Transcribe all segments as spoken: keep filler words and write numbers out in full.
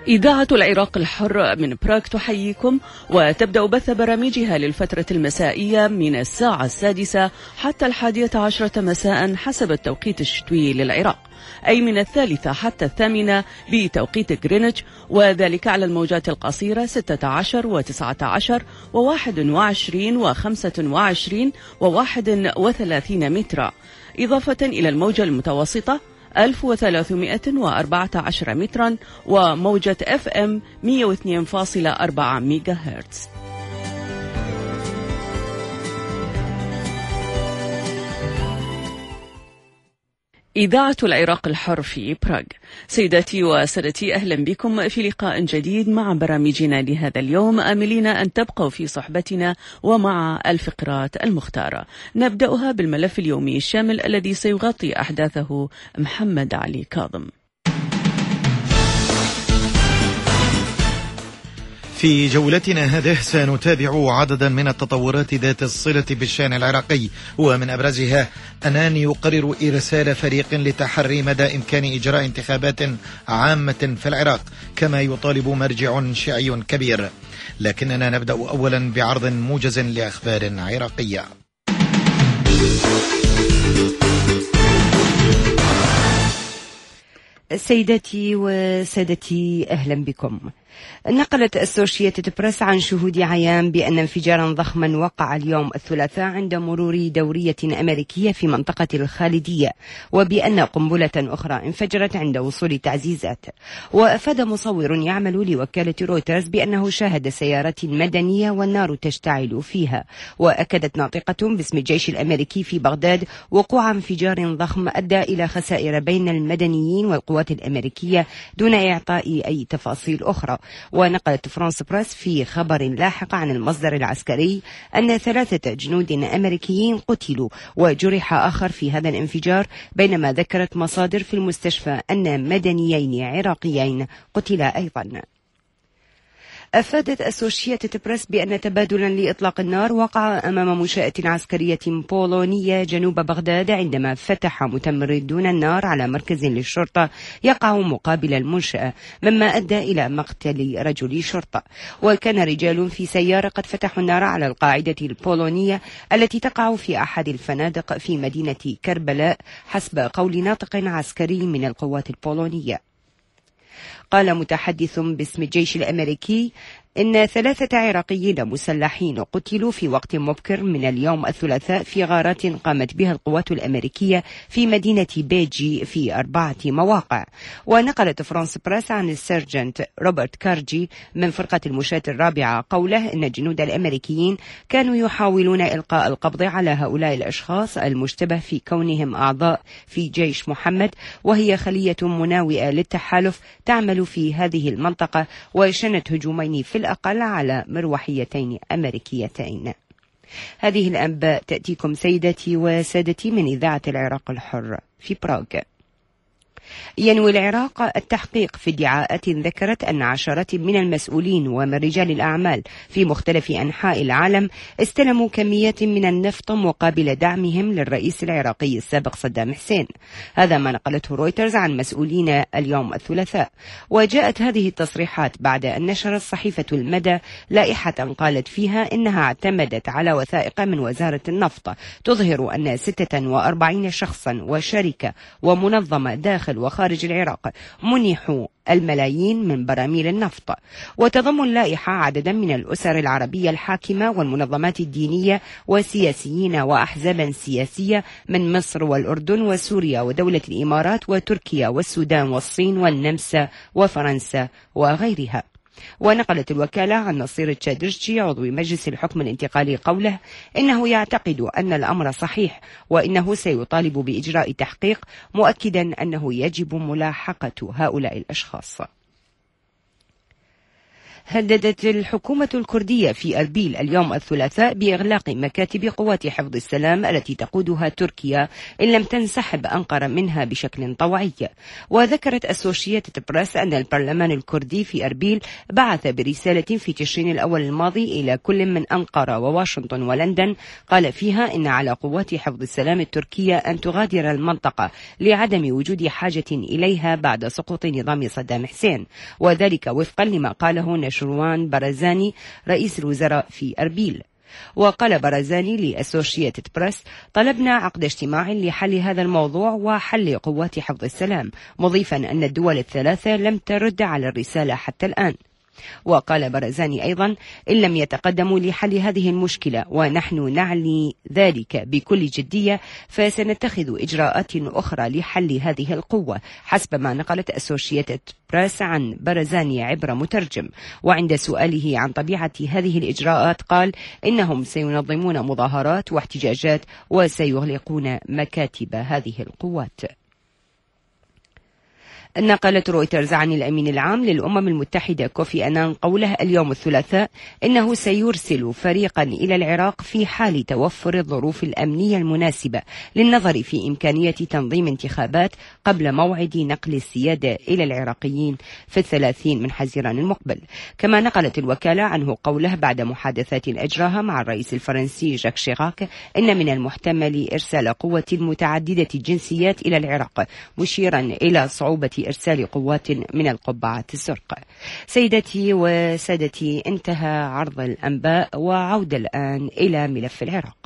إذاعة العراق الحر من براغ تحييكم، وتبدأ بث برامجها للفترة المسائية من الساعة السادسة حتى الحادية عشرة مساء حسب التوقيت الشتوي للعراق، أي من الثالثة حتى الثامنة بتوقيت غرينتش، وذلك على الموجات القصيرة ستة عشر وتسعة عشر وواحد وعشرين وخمسة وعشرين وواحد وثلاثين مترا، إضافة إلى الموجة المتوسطة ألف وثلاثمائة وأربعة عشر مترا وموجة اف ام مئة واثنين فاصلة أربعة ميجا هرتز. إذاعة العراق الحر في براغ. سيداتي وسادتي، أهلا بكم في لقاء جديد مع برامجنا لهذا اليوم، آملين أن تبقوا في صحبتنا ومع الفقرات المختارة. نبدأها بالملف اليومي الشامل الذي سيغطي أحداثه محمد علي كاظم. في جولتنا هذه سنتابع عددا من التطورات ذات الصلة بالشأن العراقي، ومن أبرزها أنان يقرر إرسال فريق لتحري مدى إمكان إجراء انتخابات عامة في العراق، كما يطالب مرجع شيعي كبير. لكننا نبدأ أولا بعرض موجز لأخبار عراقية. سيداتي وسادتي، أهلا بكم. نقلت أسوشيتد بريس عن شهود عيان بأن انفجارا ضخما وقع اليوم الثلاثاء عند مرور دورية أمريكية في منطقة الخالدية، وبأن قنبلة أخرى انفجرت عند وصول تعزيزات. وأفاد مصور يعمل لوكالة رويترز بأنه شاهد سيارات مدنية والنار تشتعل فيها. وأكدت ناطقة باسم الجيش الأمريكي في بغداد وقوع انفجار ضخم أدى إلى خسائر بين المدنيين والقوات الأمريكية دون إعطاء أي تفاصيل أخرى. ونقلت فرانس بريس في خبر لاحق عن المصدر العسكري أن ثلاثة جنود أمريكيين قتلوا وجرح آخر في هذا الانفجار، بينما ذكرت مصادر في المستشفى أن مدنيين عراقيين قتلا أيضا. أفادت أسوشيتد بريس بأن تبادلا لإطلاق النار وقع أمام منشأة عسكرية بولونية جنوب بغداد، عندما فتح متمردون النار على مركز للشرطة يقع مقابل المنشأة، مما أدى إلى مقتل رجل شرطة. وكان رجال في سيارة قد فتحوا النار على القاعدة البولونية التي تقع في أحد الفنادق في مدينة كربلاء، حسب قول ناطق عسكري من القوات البولونية. قال متحدث باسم الجيش الأمريكي إن ثلاثة عراقيين مسلحين قتلوا في وقت مبكر من اليوم الثلاثاء في غارات قامت بها القوات الأمريكية في مدينة بيجي في أربعة مواقع. ونقلت فرانس بريس عن السيرجنت روبرت كارجي من فرقة المشاة الرابعة قوله إن الجنود الأمريكيين كانوا يحاولون إلقاء القبض على هؤلاء الأشخاص المشتبه في كونهم أعضاء في جيش محمد، وهي خلية مناوئة للتحالف تعمل في هذه المنطقة، وشنت هجومين في الأقل على مروحيتين أمريكيتين. هذه الأنباء تأتيكم سيدتي وسادتي من إذاعة العراق الحر في براغ. ينوي العراق التحقيق في ادعاءات ذكرت أن عشرات من المسؤولين ومن رجال الأعمال في مختلف أنحاء العالم استلموا كميات من النفط مقابل دعمهم للرئيس العراقي السابق صدام حسين. هذا ما نقلته رويترز عن مسؤولين اليوم الثلاثاء. وجاءت هذه التصريحات بعد أن نشرت صحيفة المدى لائحة قالت فيها إنها اعتمدت على وثائق من وزارة النفط تظهر أن ستة وأربعين شخصا وشركة ومنظمة داخل وخارج العراق منحوا الملايين من براميل النفط. وتضم اللائحة عددا من الأسر العربية الحاكمة والمنظمات الدينية وسياسيين وأحزابا سياسية من مصر والأردن وسوريا ودولة الإمارات وتركيا والسودان والصين والنمسا وفرنسا وغيرها. ونقلت الوكالة عن نصير تشادرشي عضو مجلس الحكم الانتقالي قوله إنه يعتقد أن الأمر صحيح وإنه سيطالب بإجراء تحقيق، مؤكدا أنه يجب ملاحقة هؤلاء الأشخاص. هددت الحكومة الكردية في أربيل اليوم الثلاثاء بإغلاق مكاتب قوات حفظ السلام التي تقودها تركيا إن لم تنسحب أنقرة منها بشكل طوعي. وذكرت أسوشيتد بريس أن البرلمان الكردي في أربيل بعث برسالة في تشرين الأول الماضي إلى كل من أنقرة وواشنطن ولندن قال فيها إن على قوات حفظ السلام التركية أن تغادر المنطقة لعدم وجود حاجة إليها بعد سقوط نظام صدام حسين، وذلك وفقا لما قاله نشروان برزاني رئيس الوزراء في أربيل. وقال برزاني لأسوشيتد بريس: طلبنا عقد اجتماع لحل هذا الموضوع وحل قوات حفظ السلام، مضيفا أن الدول الثلاثة لم ترد على الرسالة حتى الآن. وقال برزاني أيضا: إن لم يتقدموا لحل هذه المشكلة ونحن نعني ذلك بكل جدية فسنتخذ إجراءات أخرى لحل هذه القوة، حسب ما نقلت أسوشيتد بريس عن برزاني عبر مترجم. وعند سؤاله عن طبيعة هذه الإجراءات قال إنهم سينظمون مظاهرات واحتجاجات وسيغلقون مكاتب هذه القوات. نقلت رويترز عن الأمين العام للأمم المتحدة كوفي أنان قوله اليوم الثلاثاء إنه سيرسل فريقا إلى العراق في حال توفر الظروف الأمنية المناسبة للنظر في إمكانية تنظيم انتخابات قبل موعد نقل السيادة إلى العراقيين في الثلاثين من حزيران المقبل. كما نقلت الوكالة عنه قوله بعد محادثات أجراها مع الرئيس الفرنسي جاك شيراك إن من المحتمل إرسال قوة متعددة الجنسيات إلى العراق، مشيرا إلى صعوبة إرسال قوات من القبعات الزرقاء. سيدتي وسادتي، انتهى عرض الأنباء، وعودة الآن إلى ملف العراق.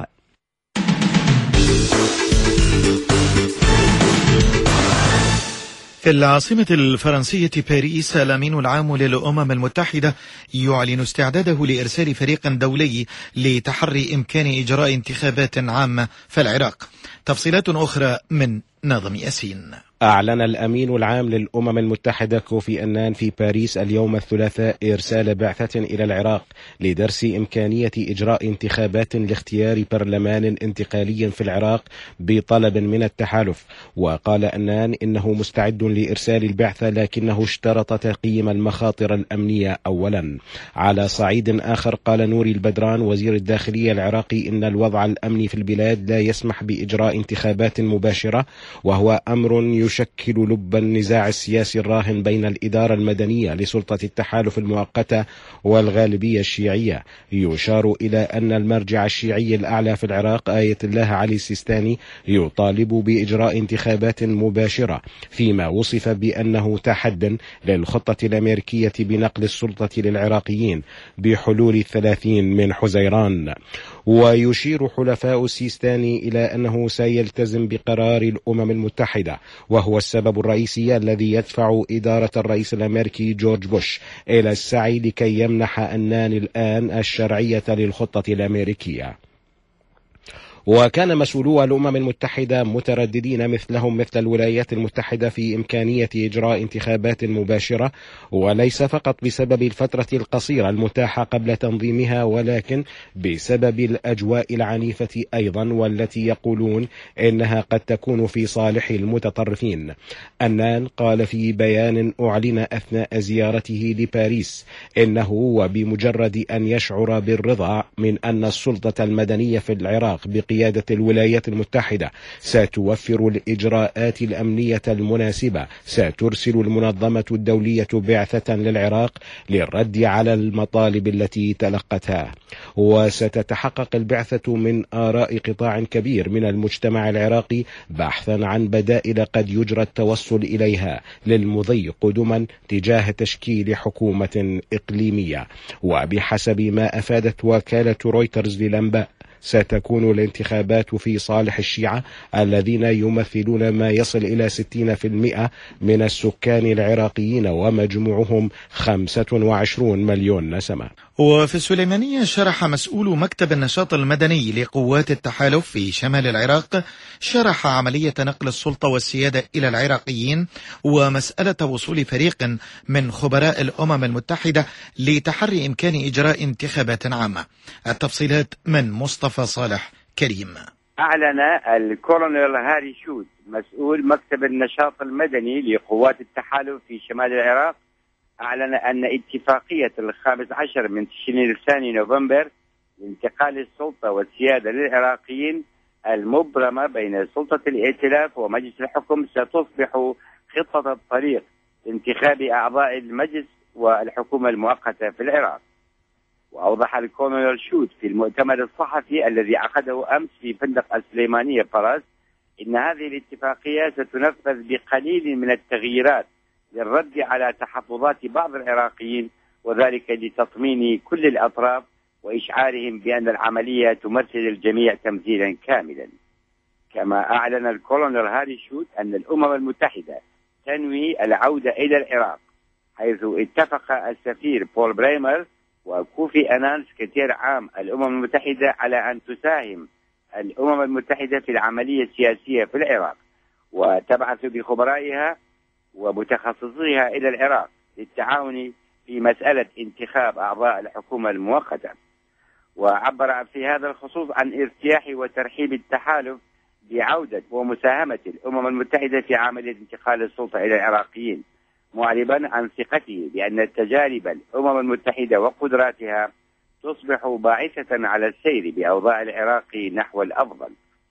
في العاصمة الفرنسية باريس، الأمين العام للأمم المتحدة يعلن استعداده لإرسال فريق دولي لتحري إمكان إجراء انتخابات عامة في العراق. تفصيلات أخرى من ناظم ياسين. أعلن الأمين العام للأمم المتحدة كوفي أنان في باريس اليوم الثلاثاء إرسال بعثة إلى العراق لدرس إمكانية إجراء انتخابات لاختيار برلمان انتقالي في العراق بطلب من التحالف. وقال أنان إنه مستعد لإرسال البعثة، لكنه اشترط تقييم المخاطر الأمنية أولا. على صعيد آخر، قال نوري البدران وزير الداخلية العراقي إن الوضع الأمني في البلاد لا يسمح بإجراء انتخابات مباشرة، وهو أمر يشكل لب النزاع السياسي الراهن بين الإدارة المدنية لسلطة التحالف المؤقتة والغالبية الشيعية. يشار إلى أن المرجع الشيعي الأعلى في العراق آية الله علي السيستاني يطالب بإجراء انتخابات مباشرة، فيما وصف بأنه تحد للخطة الأمريكية بنقل السلطة للعراقيين بحلول الثلاثين من حزيران. ويشير حلفاء السيستاني إلى أنه سيلتزم بقرار الأمم المتحدة، وهو السبب الرئيسي الذي يدفع إدارة الرئيس الأمريكي جورج بوش إلى السعي لكي يمنح أنان الآن الشرعية للخطة الأمريكية. وكان مسؤولو الأمم المتحدة مترددين مثلهم مثل الولايات المتحدة في إمكانية إجراء انتخابات مباشرة، وليس فقط بسبب الفترة القصيرة المتاحة قبل تنظيمها، ولكن بسبب الأجواء العنيفة أيضا، والتي يقولون إنها قد تكون في صالح المتطرفين. أنان قال في بيان أعلن أثناء زيارته لباريس إنه وبمجرد أن يشعر بالرضا من أن السلطة المدنية في العراق بقيادة قيادة الولايات المتحدة ستوفر الإجراءات الأمنية المناسبة، سترسل المنظمة الدولية بعثة للعراق للرد على المطالب التي تلقتها. وستتحقق البعثة من آراء قطاع كبير من المجتمع العراقي بحثا عن بدائل قد يجرى التوصل إليها للمضي قدما تجاه تشكيل حكومة إقليمية. وبحسب ما أفادت وكالة رويترز للأنباء، ستكون الانتخابات في صالح الشيعة الذين يمثلون ما يصل إلى ستين بالمئة من السكان العراقيين، ومجموعهم خمسة وعشرين مليون نسمة. وفي السليمانية شرح مسؤول مكتب النشاط المدني لقوات التحالف في شمال العراق شرح عملية نقل السلطة والسيادة إلى العراقيين ومسألة وصول فريق من خبراء الأمم المتحدة لتحري إمكان إجراء انتخابات عامة. التفصيلات من مصطفى صالح كريم. أعلن الكولونيل هاري شوت مسؤول مكتب النشاط المدني لقوات التحالف في شمال العراق أعلن أن اتفاقية الخامس عشر من تشرين الثاني نوفمبر لانتقال السلطة والسيادة للعراقيين المبرمة بين سلطة الائتلاف ومجلس الحكم ستصبح خطة الطريق لانتخاب أعضاء المجلس والحكومة المؤقتة في العراق. وأوضح الكولونيل شوت في المؤتمر الصحفي الذي عقده أمس في فندق السليمانية فراس إن هذه الاتفاقية ستنفذ بقليل من التغييرات للرد على تحفظات بعض العراقيين، وذلك لتطمين كل الأطراف وإشعارهم بأن العملية تمثل الجميع تمثيلا كاملا. كما أعلن الكولونيل هاري شوت أن الأمم المتحدة تنوي العودة إلى العراق، حيث اتفق السفير بول بريمر وكوفي أنان سكرتير عام الأمم المتحدة على أن تساهم الأمم المتحدة في العملية السياسية في العراق وتبعث بخبرائها ومتخصصيها إلى العراق للتعاون في مسألة انتخاب أعضاء الحكومة المؤقتة. وعبر في هذا الخصوص عن ارتياح وترحيب التحالف بعودة ومساهمة الأمم المتحدة في عملية انتقال السلطة إلى العراقيين، معربا عن ثقته بأن تجارب الأمم المتحدة وقدراتها تصبح باعثة على السير بأوضاع العراق نحو الأفضل.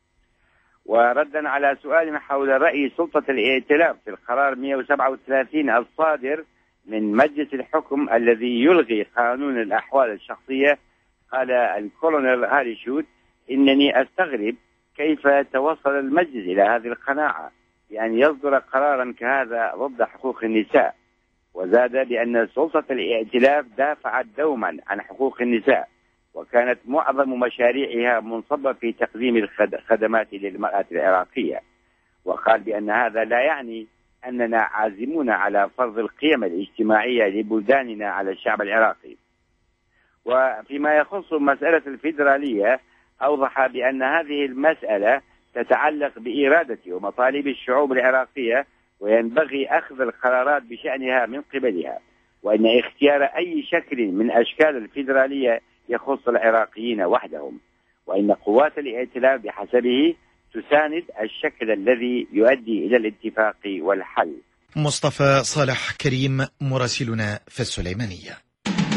وردا على سؤال حول رأي سلطة الائتلاف في القرار مئة وسبعة وثلاثين الصادر من مجلس الحكم الذي يلغي قانون الأحوال الشخصية، قال الكولونيل هاري شوت: إنني أستغرب كيف توصل المجلس إلى هذه القناعة بأن يصدر قرارا كهذا ضد حقوق النساء. وزاد بأن سلطة الائتلاف دافعت دوما عن حقوق النساء، وكانت معظم مشاريعها منصبة في تقديم الخدمات للمرأة العراقية. وقال بأن هذا لا يعني أننا عازمون على فرض القيم الاجتماعية لبلداننا على الشعب العراقي. وفيما يخص مسألة الفيدرالية، أوضح بأن هذه المسألة تتعلق بإرادة ومطالب الشعوب العراقية، وينبغي أخذ القرارات بشأنها من قبلها، وأن اختيار أي شكل من أشكال الفيدرالية يخص العراقيين وحدهم، وأن قوات الائتلاف بحسبه تساند الشكل الذي يؤدي إلى الاتفاق والحل. مصطفى صالح كريم مراسلنا في السليمانية.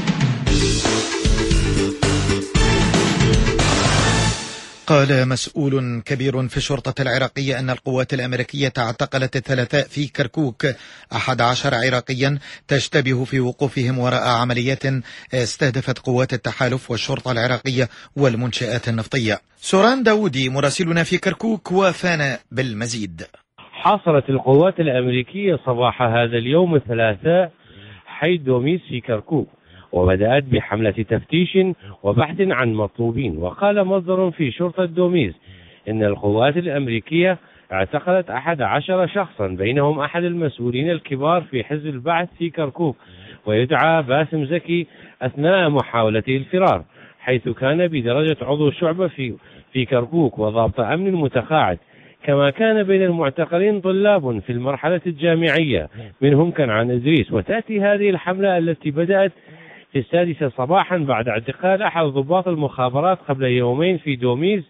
قال مسؤول كبير في الشرطة العراقية أن القوات الأمريكية اعتقلت الثلاثاء في كركوك أحد عشر عراقيا تشتبه في وقوفهم وراء عمليات استهدفت قوات التحالف والشرطة العراقية والمنشآت النفطية. سوران داودي مراسلنا في كركوك وفانا بالمزيد. حاصرت القوات الأمريكية صباح هذا اليوم الثلاثاء حي دوميس في كركوك، وبدأت بحملة تفتيش وبحث عن مطلوبين. وقال مصدر في شرطة دوميز إن القوات الأمريكية اعتقلت أحد عشر شخصا، بينهم أحد المسؤولين الكبار في حزب البعث في كركوك ويدعى باسم زكي، أثناء محاولته الفرار، حيث كان بدرجة عضو شعبة في في كركوك وضابط أمن متقاعد. كما كان بين المعتقلين طلاب في المرحلة الجامعية، منهم كنعان إدريس. وتأتي هذه الحملة التي بدأت في السادسة صباحا بعد اعتقال أحد ضباط المخابرات قبل يومين في دوميز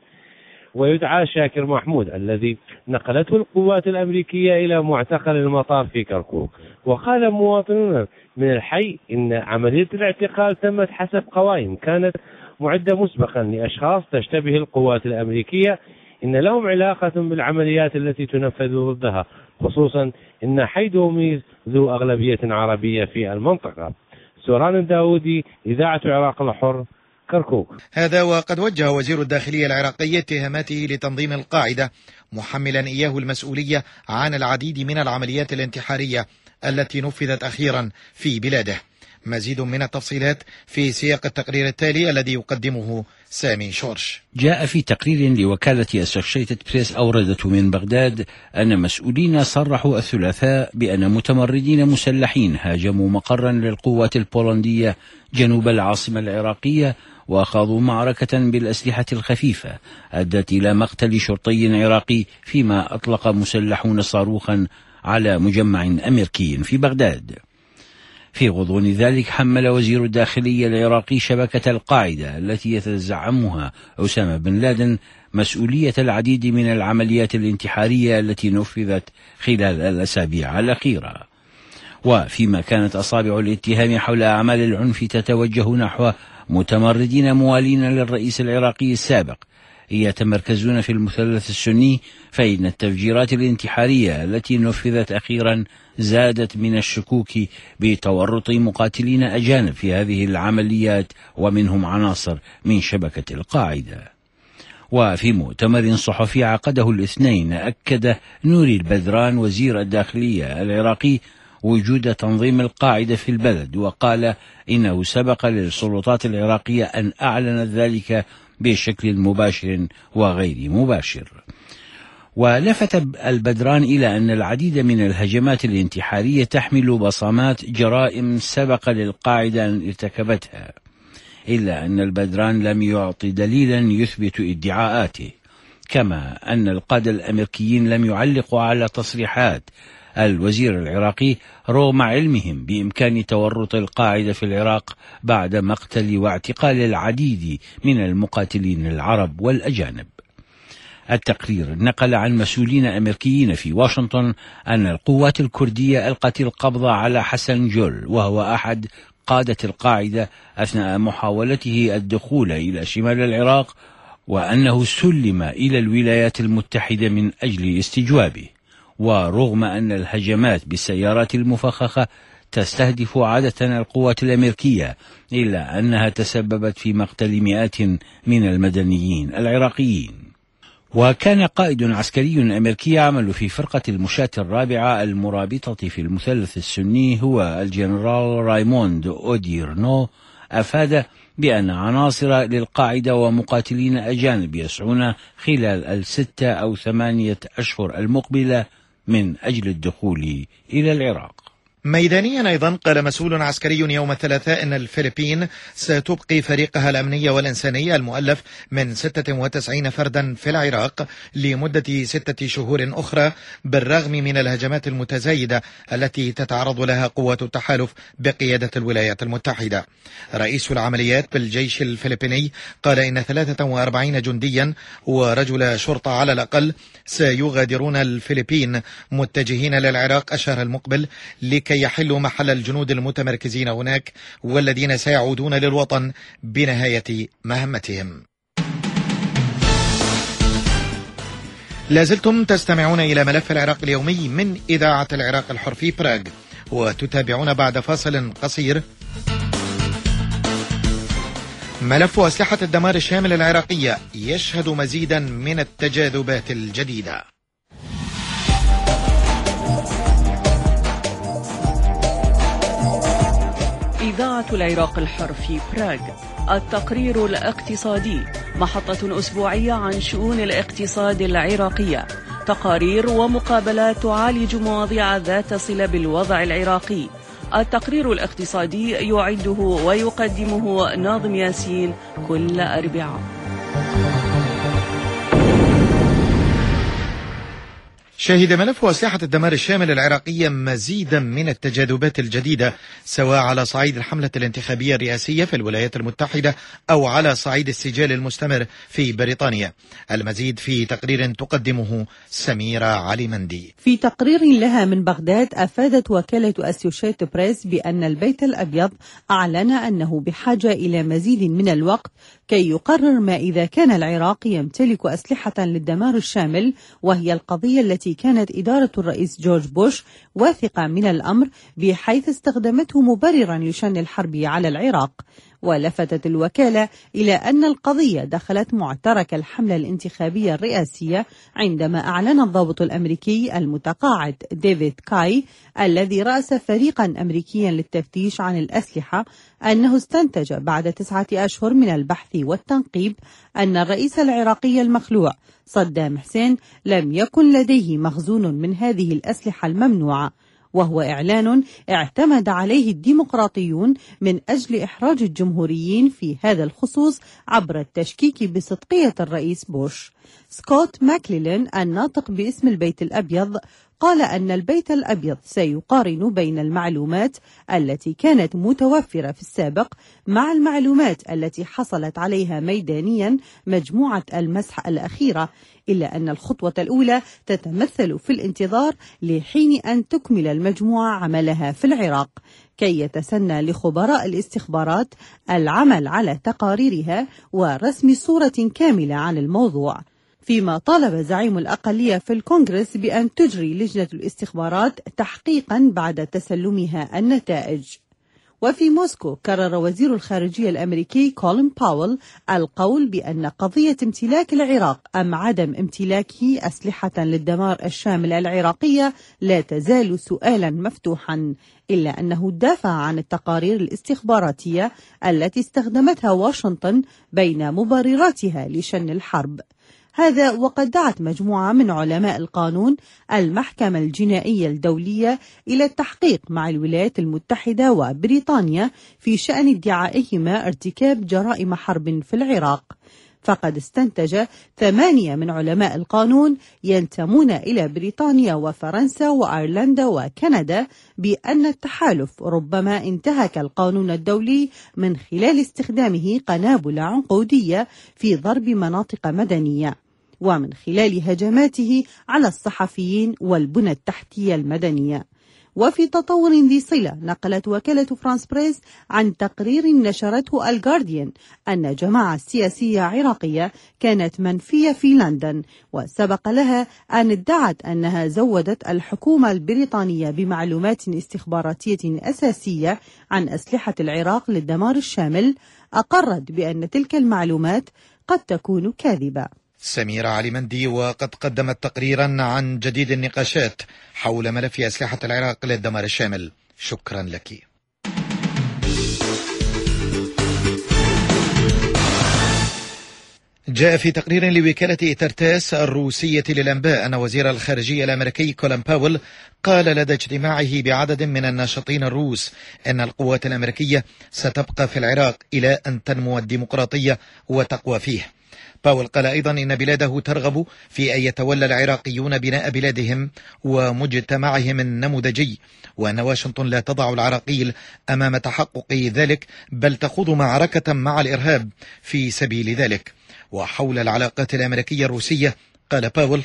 ويدعى شاكر محمود، الذي نقلته القوات الأمريكية إلى معتقل المطار في كركوك. وقال مواطنون من الحي إن عملية الاعتقال تمت حسب قوائم كانت معدة مسبقا لأشخاص تشتبه القوات الأمريكية إن لهم علاقة بالعمليات التي تنفذ ضدها، خصوصا إن حي دوميز ذو أغلبية عربية في المنطقة. سوران داودي، إذاعة العراق الحر، كركوك. هذا وقد وجه وزير الداخلية العراقي اتهاماته لتنظيم القاعدة، محملا إياه المسؤولية عن العديد من العمليات الانتحارية التي نفذت أخيرا في بلاده. مزيد من التفصيلات في سياق التقرير التالي الذي يقدمه سامي شورش. جاء في تقرير لوكالة أسوشيتد بريس أوردته من بغداد أن مسؤولين صرحوا الثلاثاء بأن متمردين مسلحين هاجموا مقرا للقوات البولندية جنوب العاصمة العراقية وخاضوا معركة بالأسلحة الخفيفة أدت إلى مقتل شرطي عراقي، فيما أطلق مسلحون صاروخا على مجمع أمريكي في بغداد. في غضون ذلك حمل وزير الداخلية العراقي شبكة القاعدة التي يتزعمها أسامة بن لادن مسؤولية العديد من العمليات الانتحارية التي نفذت خلال الأسابيع الأخيرة. وفيما كانت أصابع الاتهام حول أعمال العنف تتوجه نحو متمردين موالين للرئيس العراقي السابق يتمركزون في المثلث السني، فإن التفجيرات الانتحارية التي نفذت أخيرا زادت من الشكوك بتورط مقاتلين أجانب في هذه العمليات، ومنهم عناصر من شبكة القاعدة. وفي مؤتمر صحفي عقده الاثنين أكد نوري البدران وزير الداخلية العراقي وجود تنظيم القاعدة في البلد، وقال إنه سبق للسلطات العراقية أن أعلنت ذلك بشكل مباشر وغير مباشر. ولفت البدران إلى أن العديد من الهجمات الانتحارية تحمل بصمات جرائم سبق للقاعدة أن ارتكبتها، إلا أن البدران لم يعطي دليلا يثبت ادعاءاته، كما أن القادة الأمريكيين لم يعلقوا على تصريحات الوزير العراقي رغم علمهم بإمكان تورط القاعدة في العراق بعد مقتل واعتقال العديد من المقاتلين العرب والأجانب. التقرير نقل عن مسؤولين أمريكيين في واشنطن أن القوات الكردية ألقت القبض على حسن جول، وهو أحد قادة القاعدة، أثناء محاولته الدخول إلى شمال العراق، وأنه سلم إلى الولايات المتحدة من أجل استجوابه. ورغم أن الهجمات بالسيارات المفخخة تستهدف عادة القوات الأمريكية، إلا أنها تسببت في مقتل مئات من المدنيين العراقيين. وكان قائد عسكري أمريكي يعمل في فرقة المشاة الرابعة المرابطة في المثلث السني هو الجنرال رايموند أوديرنو أفاد بأن عناصر للقاعدة ومقاتلين أجانب يسعون خلال الستة أو ثمانية أشهر المقبلة من أجل الدخول إلى العراق. ميدانيا أيضا قال مسؤول عسكري يوم الثلاثاء أن الفلبين ستبقي فريقها الأمني والإنساني المؤلف من ستة وتسعين فردا في العراق لمدة ستة شهور أخرى، بالرغم من الهجمات المتزايدة التي تتعرض لها قوات التحالف بقيادة الولايات المتحدة. رئيس العمليات بالجيش الفلبيني قال إن ثلاثة وأربعين جنديا ورجل شرطة على الأقل سيغادرون الفلبين متجهين للعراق الشهر المقبل لكي يحلوا محل الجنود المتمركزين هناك، والذين سيعودون للوطن بنهاية مهمتهم. لازلتم تستمعون إلى ملف العراق اليومي من إذاعة العراق الحر في براغ، وتتابعون بعد فاصل قصير ملف أسلحة الدمار الشامل العراقية يشهد مزيدا من التجاذبات الجديدة. إذاعة العراق الحر في براغ. التقرير الاقتصادي، محطة أسبوعية عن شؤون الاقتصاد العراقية، تقارير ومقابلات تعالج مواضيع ذات صلة بالوضع العراقي. التقرير الاقتصادي يعده ويقدمه ناظم ياسين كل أربعاء. شهد ملف أسلحة الدمار الشامل العراقية مزيدا من التجاذبات الجديدة، سواء على صعيد الحملة الانتخابية الرئاسية في الولايات المتحدة أو على صعيد السجال المستمر في بريطانيا. المزيد في تقرير تقدمه سميرة علي مندي. في تقرير لها من بغداد، أفادت وكالة أسوشيت بريس بأن البيت الأبيض أعلن أنه بحاجة إلى مزيد من الوقت كي يقرر ما إذا كان العراق يمتلك أسلحة للدمار الشامل، وهي القضية التي كانت إدارة الرئيس جورج بوش واثقة من الأمر، بحيث استخدمته مبررا لشن الحرب على العراق. ولفتت الوكالة إلى أن القضية دخلت معترك الحملة الانتخابية الرئاسية عندما أعلن الضابط الأمريكي المتقاعد ديفيد كاي الذي رأس فريقا أمريكيا للتفتيش عن الأسلحة أنه استنتج بعد تسعة أشهر من البحث والتنقيب أن الرئيس العراقي المخلوع صدام حسين لم يكن لديه مخزون من هذه الأسلحة الممنوعة، وهو إعلان اعتمد عليه الديمقراطيون من أجل إحراج الجمهوريين في هذا الخصوص عبر التشكيك بصدقية الرئيس بوش. سكوت ماكليلين الناطق باسم البيت الأبيض قال أن البيت الأبيض سيقارن بين المعلومات التي كانت متوفرة في السابق مع المعلومات التي حصلت عليها ميدانيا مجموعة المسح الأخيرة، إلا أن الخطوة الأولى تتمثل في الانتظار لحين أن تكمل المجموعة عملها في العراق كي يتسنى لخبراء الاستخبارات العمل على تقاريرها ورسم صورة كاملة عن الموضوع. فيما طالب زعيم الأقلية في الكونغرس بأن تجري لجنة الاستخبارات تحقيقا بعد تسلمها النتائج. وفي موسكو كرر وزير الخارجية الأمريكي كولين باول القول بأن قضية امتلاك العراق أم عدم امتلاكه أسلحة للدمار الشامل العراقية لا تزال سؤالا مفتوحا، إلا أنه دافع عن التقارير الاستخباراتية التي استخدمتها واشنطن بين مبرراتها لشن الحرب. هذا وقد دعت مجموعة من علماء القانون المحكمة الجنائية الدولية إلى التحقيق مع الولايات المتحدة وبريطانيا في شأن ادعائهما ارتكاب جرائم حرب في العراق. فقد استنتج ثمانية من علماء القانون ينتمون إلى بريطانيا وفرنسا وأيرلندا وكندا بأن التحالف ربما انتهك القانون الدولي من خلال استخدامه قنابل عنقودية في ضرب مناطق مدنية، ومن خلال هجماته على الصحفيين والبنى التحتية المدنية. وفي تطور ذي صلة نقلت وكالة فرانس بريس عن تقرير نشرته الجارديان أن جماعة سياسية عراقية كانت منفية في لندن، وسبق لها أن ادعت أنها زودت الحكومة البريطانية بمعلومات استخباراتية أساسية عن أسلحة العراق للدمار الشامل، أقرت بأن تلك المعلومات قد تكون كاذبة. سميرة علي مندي، وقد قدمت تقريرا عن جديد النقاشات حول ملف أسلحة العراق للدمار الشامل. شكرا لك. جاء في تقرير لوكالة ترتاس الروسية للأنباء أن وزير الخارجية الأمريكي كولين باول قال لدى اجتماعه بعدد من الناشطين الروس أن القوات الأمريكية ستبقى في العراق إلى أن تنمو الديمقراطية وتقوى فيه. باول قال أيضا إن بلاده ترغب في أن يتولى العراقيون بناء بلادهم ومجتمعهم النموذجي، وأن واشنطن لا تضع العراقيل أمام تحقق ذلك بل تخوض معركة مع الإرهاب في سبيل ذلك. وحول العلاقات الأمريكية الروسية قال باول: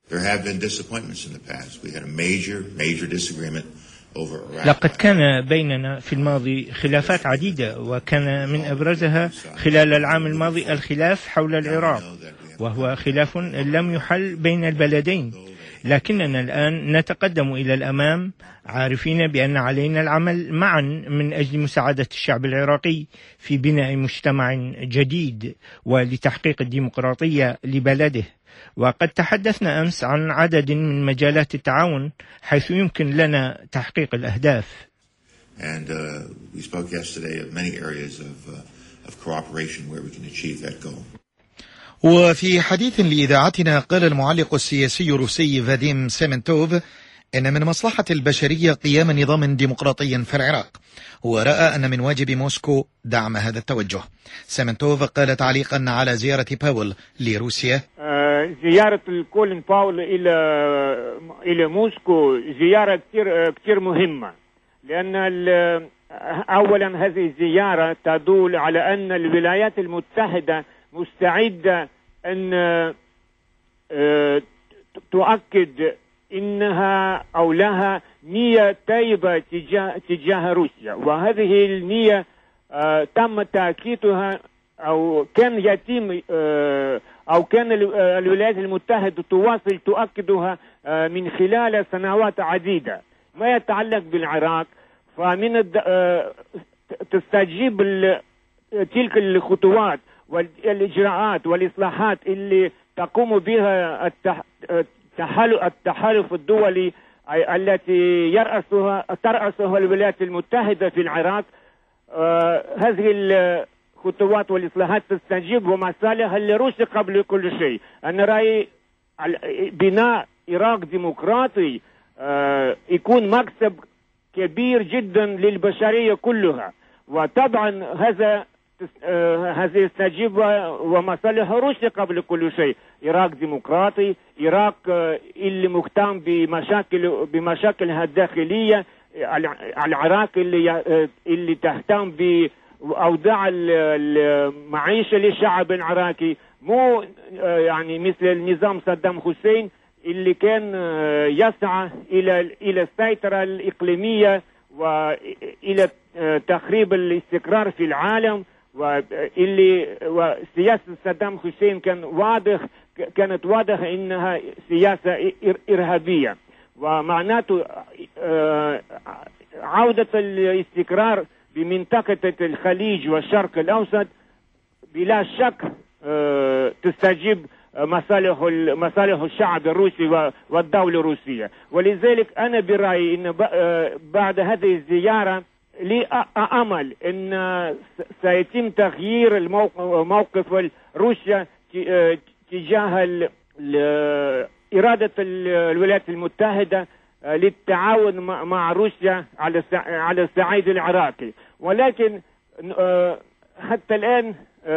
لقد كان بيننا في الماضي خلافات عديدة، وكان من أبرزها خلال العام الماضي الخلاف حول العراق، وهو خلاف لم يحل بين البلدين، لكننا الآن نتقدم إلى الأمام عارفين بأن علينا العمل معا من أجل مساعدة الشعب العراقي في بناء مجتمع جديد ولتحقيق الديمقراطية لبلده. وقد تحدثنا أمس عن عدد من مجالات التعاون حيث يمكن لنا تحقيق الأهداف. And, uh, we spoke yesterday of many areas of, uh, of cooperation where we can achieve that goal. وفي حديث لإذاعتنا قال المعلق السياسي الروسي فاديم سيمنتوف إن من مصلحة البشرية قيام نظام ديمقراطي في العراق، ورأى أن من واجب موسكو دعم هذا التوجه. سيمنتوف قال تعليقا على زيارة باول لروسيا: زيارة كولين باول إلى إلى موسكو زيارة كثير كثير مهمة، لأن أولا هذه الزيارة تدل على أن الولايات المتحدة مستعدة أن تؤكد إنها أو لها نية طيبة تجاه تجاه روسيا، وهذه النية تم تأكيدها أو كان يتم أو كان الولايات المتحدة تواصل تؤكدها من خلال سنوات عديدة. ما يتعلق بالعراق فمن تستجيب تلك الخطوات والإجراءات والإصلاحات اللي تقوم بها التحالف الدولي التي يرأسها ترأسها الولايات المتحدة في العراق. هذه الخطوات والإصلاحات تستجيب ومصالح لروسيا قبل كل شيء. أنا رأيي بناء عراق ديمقراطي يكون مكسب كبير جدا للبشرية كلها، وطبعا هذا هذه تستجيب ومصالح روسيا قبل كل شيء. العراق ديمقراطي، العراق اللي مهتم بمشاكل بمشاكلها الداخلية، العراق اللي اللي تهتم بأوضاع المعيشة للشعب العراقي، مو يعني مثل النظام صدام حسين اللي كان يسعى إلى إلى السيطرة الإقليمية وإلى تخريب الاستقرار في العالم، واللي وسياسة صدام حسين كان واضح كانت واضحة إنها سياسة إرهابية. ومعناته عودة الاستقرار بمنطقة الخليج والشرق الأوسط بلا شك تستجيب مصالح مصالح الشعب الروسي والدولة الروسية. ولذلك أنا برأيي إن بعد هذه الزيارة لي أمل إن سيتم تغيير الموقف روسيا تجاه إرادة الولايات المتحدة للتعاون مع روسيا على على الصعيد العراقي. ولكن حتى الآن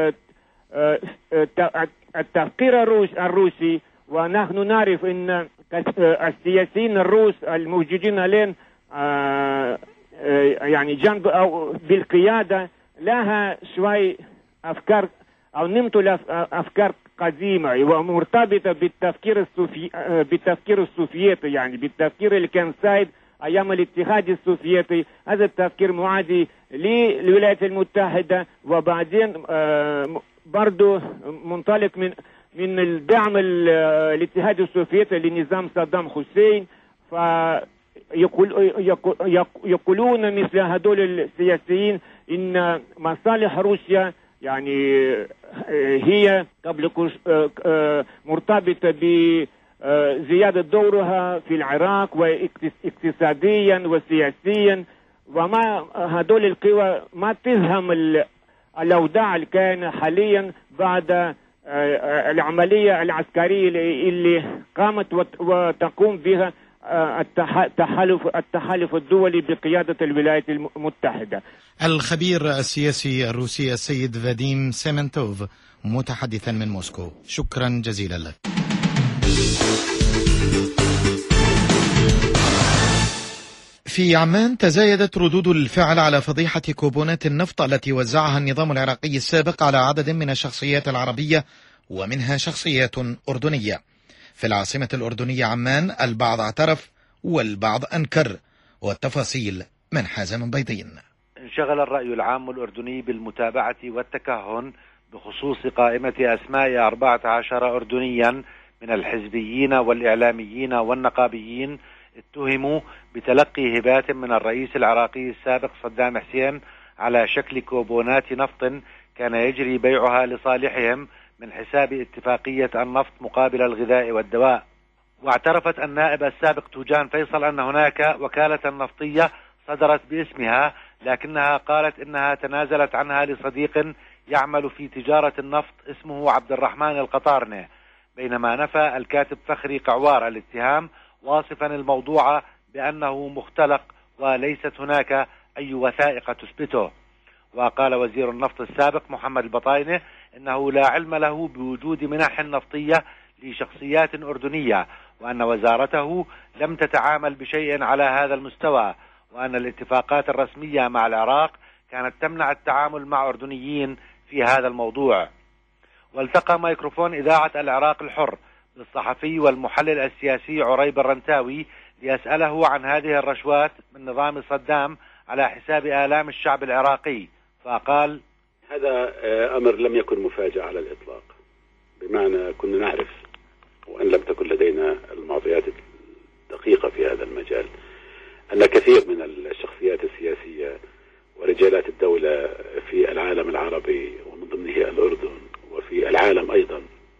التفكير الروسي، ونحن نعرف أن السياسيين الروس الموجودين الآن يعني جنب أو بالقيادة لها شوي أفكار أو نمت أفكار قديمة ومرتبطة بالتفكير السوفي بالتفكير السوفيتي، يعني بالتفكير اللي كان سائد أيام الاتحاد السوفيتي. هذا التفكير معادي للولايات المتحدة، وبعدين برضو منطلق من من الدعم الاتحاد السوفيتي لنظام صدام حسين. فيقول يقولون مثل هذول السياسيين إن مصالح روسيا يعني هي قبل مرتبطة بزيادة دورها في العراق واقتصاديا وسياسيا، وما هذول القوى ما تفهم الأوضاع الكائنة حاليا بعد العملية العسكرية اللي قامت وتقوم بها التحالف التحالف الدولي بقيادة الولايات المتحدة. الخبير السياسي الروسي السيد فاديم سيمنتوف متحدثا من موسكو، شكرا جزيلا لك. في عمان تزايدت ردود الفعل على فضيحة كوبونات النفط التي وزعها النظام العراقي السابق على عدد من الشخصيات العربية ومنها شخصيات أردنية. في العاصمة الأردنية عمان البعض اعترف والبعض أنكر، والتفاصيل من حازم بيضين. انشغل الرأي العام الأردني بالمتابعة والتكهن بخصوص قائمة أسماء أربعة عشر أردنيا من الحزبيين والإعلاميين والنقابيين اتهموا بتلقي هبات من الرئيس العراقي السابق صدام حسين على شكل كوبونات نفط كان يجري بيعها لصالحهم من حساب اتفاقية النفط مقابل الغذاء والدواء. واعترفت النائب السابق توجان فيصل أن هناك وكالة نفطية صدرت باسمها، لكنها قالت إنها تنازلت عنها لصديق يعمل في تجارة النفط اسمه عبد الرحمن القطارنة، بينما نفى الكاتب فخري قعوار الاتهام واصفا الموضوع بأنه مختلق وليست هناك أي وثائق تثبته. وقال وزير النفط السابق محمد البطاينة إنه لا علم له بوجود منح نفطية لشخصيات أردنية، وأن وزارته لم تتعامل بشيء على هذا المستوى، وأن الاتفاقات الرسمية مع العراق كانت تمنع التعامل مع أردنيين في هذا الموضوع. والتقى ميكروفون إذاعة العراق الحر بالصحفي والمحلل السياسي عريب الرنتاوي ليسأله عن هذه الرشوات من نظام صدام على حساب آلام الشعب العراقي، فقال: هذا أمر لم يكن مفاجأ على الإطلاق، بمعنى كنا نعرف وأن لم تكن لدينا المعطيات الدقيقة في هذا المجال أن كثير من الشخصيات السياسية ورجالات الدولة في العالم العربي ومن ضمنه الأردن وفي العالم أيضا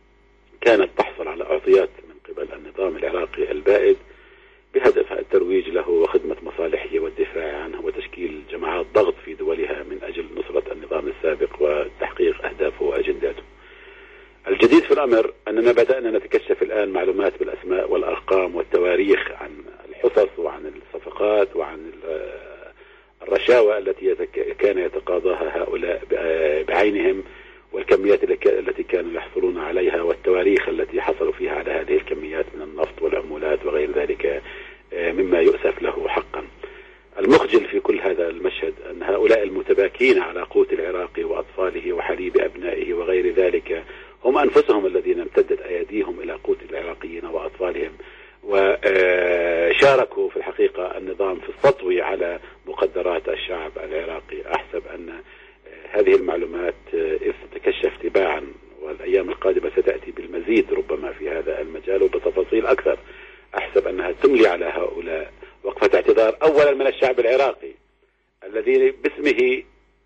كانت تحصل على أعطيات من قبل النظام العراقي البائد بهدف الترويج له وخدمة مصالحه والدفاع عنه وتشكيل جماعات ضغط في دولها من أجل نصرة النظام السابق وتحقيق أهدافه وأجنداته. الجديد في الأمر أننا بدأنا نتكشف الآن معلومات بالأسماء والأرقام والتواريخ عن الحصص وعن الصفقات وعن الرشاوى التي كان يتقاضاها هؤلاء بعينهم، والكميات التي كانوا يحصلون عليها، والتواريخ التي حصلوا فيها على هذه الكميات من النفط والعمولات وغير ذلك، مما يؤسف له حقا. المخجل في كل هذا المشهد أن هؤلاء المتباكين على قوت العراق وأطفاله وحليب أبنائه وغير ذلك هم أنفسهم الذين امتدت أيديهم إلى قوت العراقيين وأطفالهم، وشاركوا في الحقيقة النظام في السطو على مقدرات الشعب العراقي. أحسب أن هذه المعلومات إذ تتكشف تباعا، والأيام القادمة ستأتي بالمزيد ربما في هذا المجال وبتفاصيل أكثر، أحسب أنها تملي على هؤلاء وقفة اعتذار أولا من الشعب العراقي الذي باسمه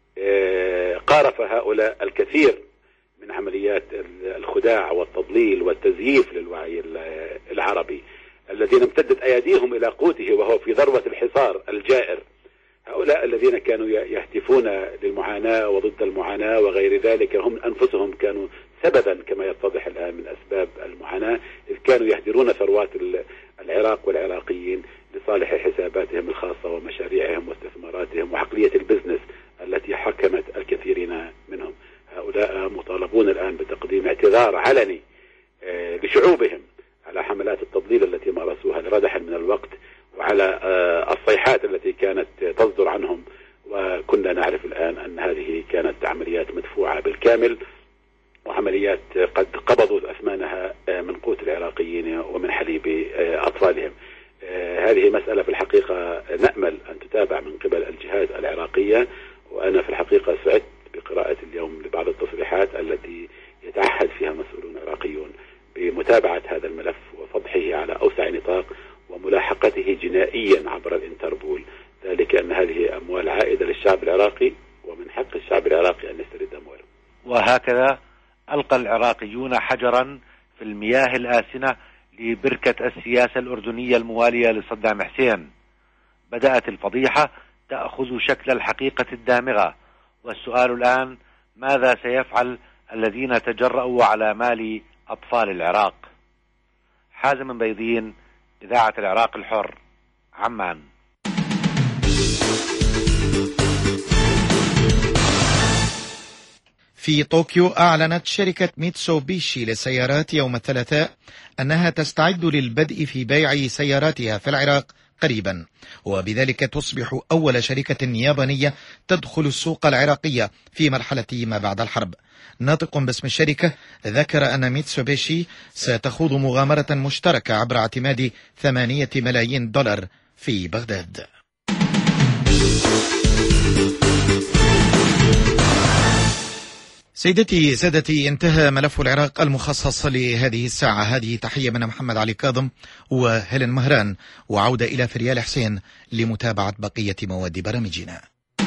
قارف هؤلاء الكثير من عمليات الخداع والتضليل والتزييف للوعي العربي، الذين امتدت أيديهم إلى قوته وهو في ذروة الحصار الجائر. هؤلاء الذين كانوا يهتفون للمعاناة وضد المعاناة وغير ذلك هم أنفسهم كانوا سببا كما يتضح الآن من أسباب المعاناة، إذ كانوا يهدرون ثروات العراق والعراقيين لصالح حساباتهم الخاصة ومشاريعهم واستثماراتهم وعقلية البزنس التي حكمت الكثيرين منهم. هؤلاء مطالبون الآن بتقديم اعتذار علني لشعوبهم على حملات التضليل التي مارسوها لردح من الوقت، وعلى الصيحات التي كانت تصدر عنهم، وكنا نعرف الآن أن هذه كانت عمليات مدفوعة بالكامل، وعمليات قد قبضوا أثمانها من قوت العراقيين ومن حليب أطفالهم. هذه مسألة في الحقيقة نأمل أن تتابع من قبل الجهات العراقية، وأنا في الحقيقة سعدت بقراءة اليوم لبعض التصريحات التي يتعهد فيها مسؤولون عراقيون بمتابعة هذا الملف وفضحه على أوسع نطاق وملاحقته جنائيا عبر الانتربول، ذلك أن هذه أموال عائدة للشعب العراقي ومن حق الشعب العراقي أن يسترد أمواله. وهكذا ألقى العراقيون حجرا في المياه الآسنة لبركة السياسة الأردنية الموالية لصدام حسين. بدأت الفضيحة تأخذ شكل الحقيقة الدامغة، والسؤال الآن ماذا سيفعل الذين تجرؤوا على مال أطفال العراق؟ حازم بيضين، إذاعة العراق الحر، عمان. في طوكيو أعلنت شركة ميتسوبيشي للسيارات يوم الثلاثاء أنها تستعد للبدء في بيع سياراتها في العراق قريبا، وبذلك تصبح أول شركة يابانية تدخل السوق العراقية في مرحلة ما بعد الحرب. ناطق باسم الشركة ذكر أن ميتسوبيشي ستخوض مغامرة مشتركة عبر اعتماد ثمانية ملايين دولار في بغداد. سيدتي سادتي، انتهى ملف العراق المخصص لهذه الساعة. هذه تحية من محمد علي كاظم وهيلين مهران، وعودة إلى فريال حسين لمتابعة بقية مواد برامجنا.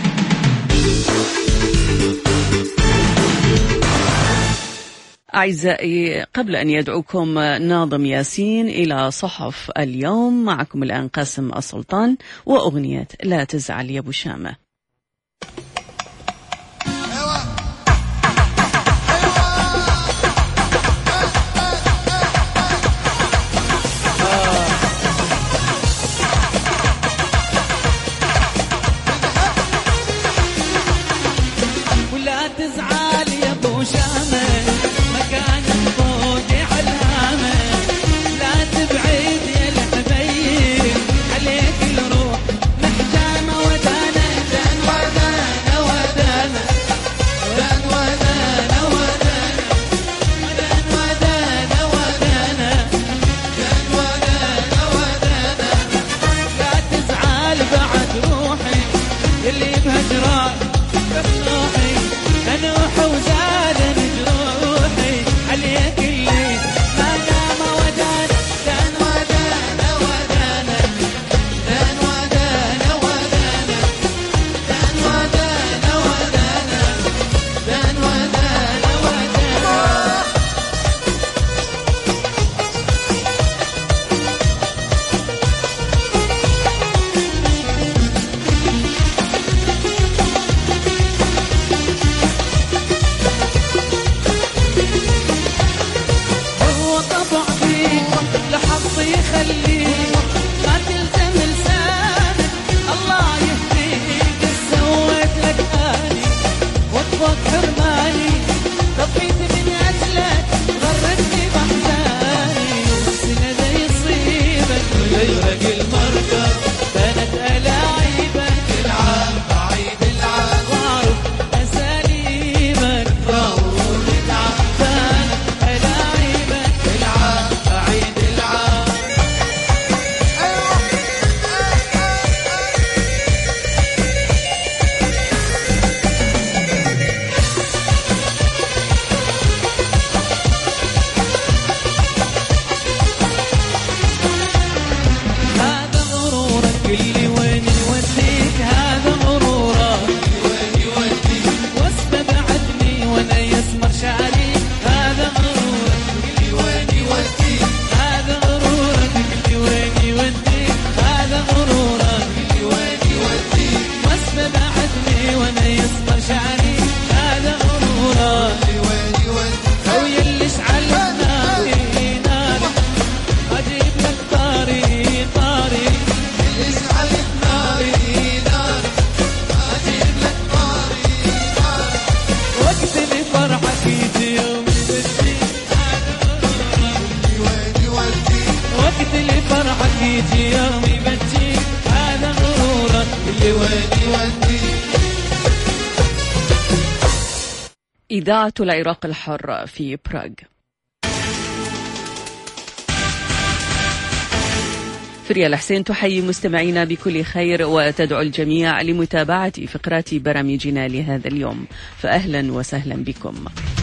أعزائي، قبل أن يدعوكم ناظم ياسين إلى صحف اليوم، معكم الآن قاسم السلطان وأغنية لا تزعل يا أبو شامة. عليك الروح محجامة ودانا بيتي يا طيبتي هذا غرورك اللي ودي ودي. إذاعة العراق الحر في براغ. فريال حسين تحيي مستمعينا بكل خير وتدعو الجميع لمتابعة فقرات برامجنا لهذا اليوم، فأهلا وسهلا بكم.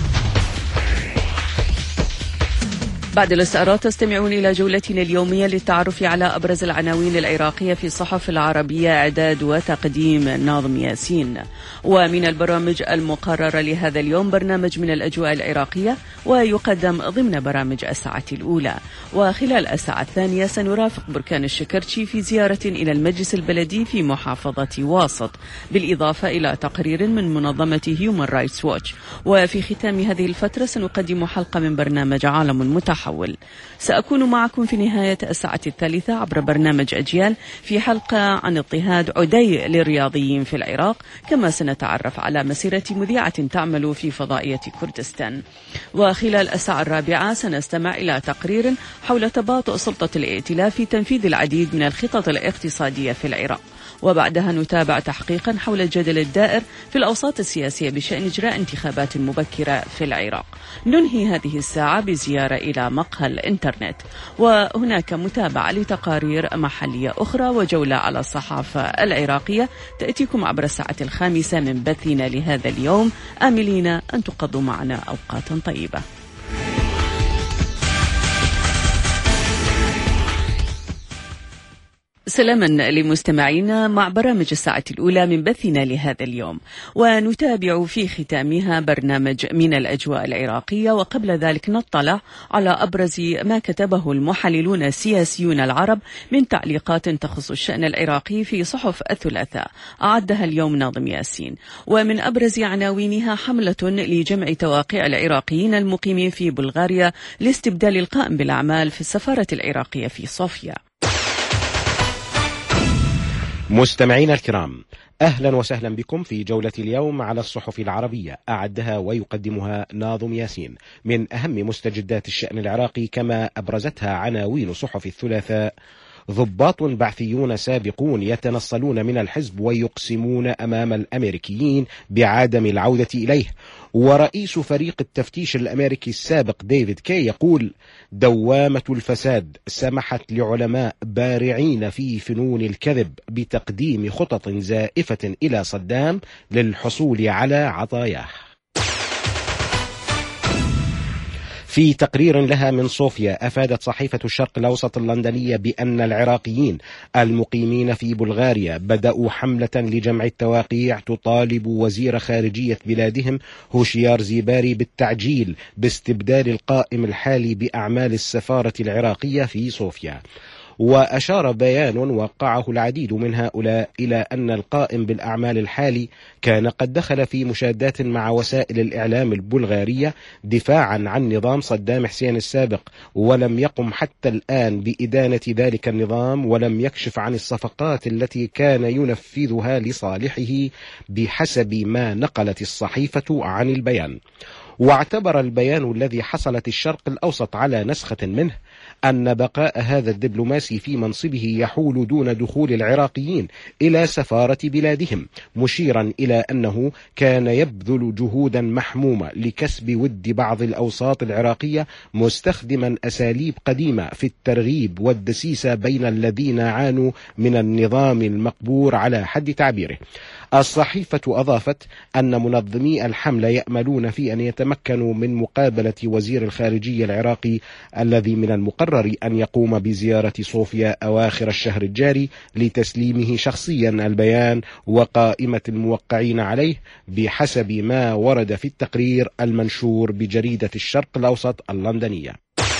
بعد الاستعراض تستمعون إلى جولتنا اليومية للتعرف على أبرز العناوين العراقية في الصحف العربية، إعداد وتقديم ناظم ياسين. ومن البرامج المقررة لهذا اليوم برنامج من الأجواء العراقية، ويقدم ضمن برامج الساعة الأولى. وخلال الساعة الثانية سنرافق بركان الشكرتشي في زيارة إلى المجلس البلدي في محافظة واسط، بالإضافة إلى تقرير من منظمة هيومن رايتس ووتش. وفي ختام هذه الفترة سنقدم حلقة من برنامج عالم متحول. سأكون معكم في نهاية الساعة الثالثة عبر برنامج أجيال في حلقة عن اضطهاد عدي للرياضيين في العراق، كما سنتعرف على مسيرة مذيعة تعمل في فضائية كردستان. وخلال الساعة الرابعة سنستمع إلى تقرير حول تباطؤ سلطة الائتلاف في تنفيذ العديد من الخطط الاقتصادية في العراق. وبعدها نتابع تحقيقا حول الجدل الدائر في الأوساط السياسية بشأن إجراء انتخابات مبكرة في العراق. ننهي هذه الساعة بزيارة إلى مقهى الإنترنت، وهناك متابعة لتقارير محلية أخرى وجولة على الصحافة العراقية تأتيكم عبر الساعة الخامسة من بثنا لهذا اليوم، آملين أن تقضوا معنا أوقاتا طيبة. سلاما لمستمعينا مع برامج الساعة الأولى من بثنا لهذا اليوم، ونتابع في ختامها برنامج من الأجواء العراقية. وقبل ذلك نطلع على أبرز ما كتبه المحللون السياسيون العرب من تعليقات تخص الشأن العراقي في صحف الثلاثاء، أعدها اليوم ناظم ياسين. ومن أبرز عناوينها حملة لجمع تواقيع العراقيين المقيمين في بلغاريا لاستبدال القائم بالأعمال في السفارة العراقية في صوفيا. مستمعينا الكرام، أهلا وسهلا بكم في جولة اليوم على الصحف العربية، أعدها ويقدمها ناظم ياسين. من أهم مستجدات الشأن العراقي كما أبرزتها عناوين صحف الثلاثاء: ضباط بعثيون سابقون يتنصلون من الحزب ويقسمون أمام الأمريكيين بعدم العودة إليه. ورئيس فريق التفتيش الأمريكي السابق ديفيد كي يقول: دوامة الفساد سمحت لعلماء بارعين في فنون الكذب بتقديم خطط زائفة إلى صدام للحصول على عطاياه. في تقرير لها من صوفيا، أفادت صحيفة الشرق الأوسط اللندنية بأن العراقيين المقيمين في بلغاريا بدأوا حملة لجمع التواقيع تطالب وزير خارجية بلادهم هوشيار زيباري بالتعجيل باستبدال القائم الحالي بأعمال السفارة العراقية في صوفيا. وأشار بيان وقعه العديد من هؤلاء إلى أن القائم بالأعمال الحالي كان قد دخل في مشادات مع وسائل الإعلام البلغارية دفاعا عن نظام صدام حسين السابق، ولم يقم حتى الآن بإدانة ذلك النظام، ولم يكشف عن الصفقات التي كان ينفذها لصالحه بحسب ما نقلت الصحيفة عن البيان. واعتبر البيان الذي حصلت الشرق الأوسط على نسخة منه أن بقاء هذا الدبلوماسي في منصبه يحول دون دخول العراقيين إلى سفارة بلادهم، مشيرا إلى أنه كان يبذل جهودا محمومة لكسب ود بعض الأوساط العراقية، مستخدما أساليب قديمة في الترغيب والدسيسة بين الذين عانوا من النظام المقبور على حد تعبيره. الصحيفة أضافت أن منظمي الحملة يأملون في أن يتمكنوا من مقابلة وزير الخارجية العراقي الذي من المقرر أن يقوم بزيارة صوفيا أواخر الشهر الجاري لتسليمه شخصيا البيان وقائمة الموقعين عليه بحسب ما ورد في التقرير المنشور بجريدة الشرق الأوسط اللندنية.